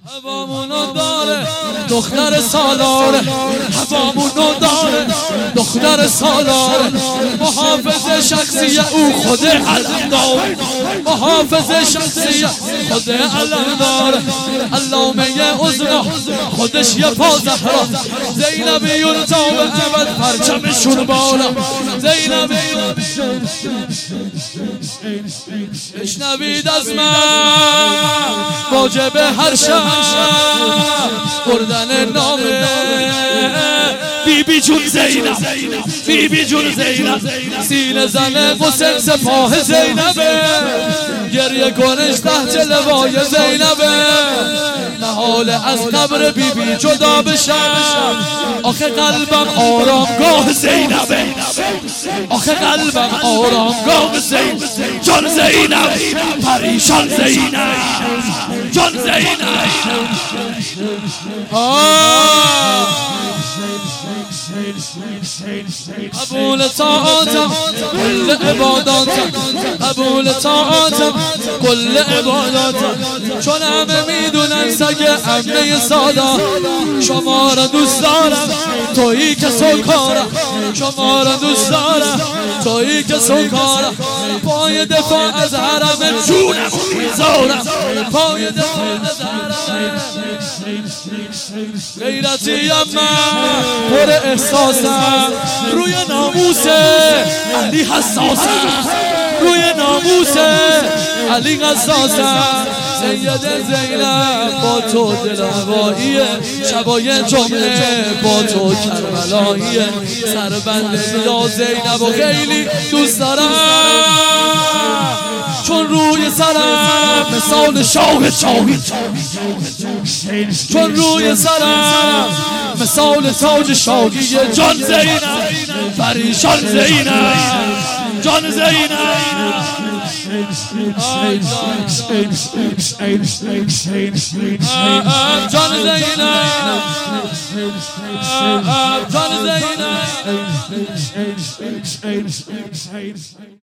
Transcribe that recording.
هوامونو داره دختر سالاره، هوامونو داره دختر سالاره. محافظ شخصی او خود علمدار، محافظ شخصی خود علمدار. علامه عظما خودش یه پا زهرا، زینبیون تا به ابد پرچمشون بالا. زینبیون بشنوید از من واجب هر شب بردن نامه بیبی جون زینب، بیبی جون زینب. سینه زن حسین سپاه زینبه، گریه کنش تحت لوای زینبه. نهال از قبر بیبی جدا بشم، آخه قلبم آرامگاه زینبه، آخه قلبم آرامگاه زینب. جان زینب پریشان زینب، جان زینب. قبول طاعتم کل عباداتم، قبول طاعتم کل عباداتم. چون همه میدونن سگ عمه سادا، شما را دوست دارم تویی که سوکارم، شما را دوست دارم تویی که سوکارم. پای دفاع از حرم جونم میذارم، پای دفاع از حرم. غیرتیم من پر احساسم، روی ناموس علی حساسم، روی ناموس علی حساسم. سید زینب با تو دلهواییه، شبای جمعه با تو کربلاییه. سربند یا زینب و خیلی دوست دارم، چون روی سرم مثال شاه شاهی، چون روی سرم مثال تاج شاهی. جان زینب پریشان زینب، جان زینب. جان زینب، جان زینب.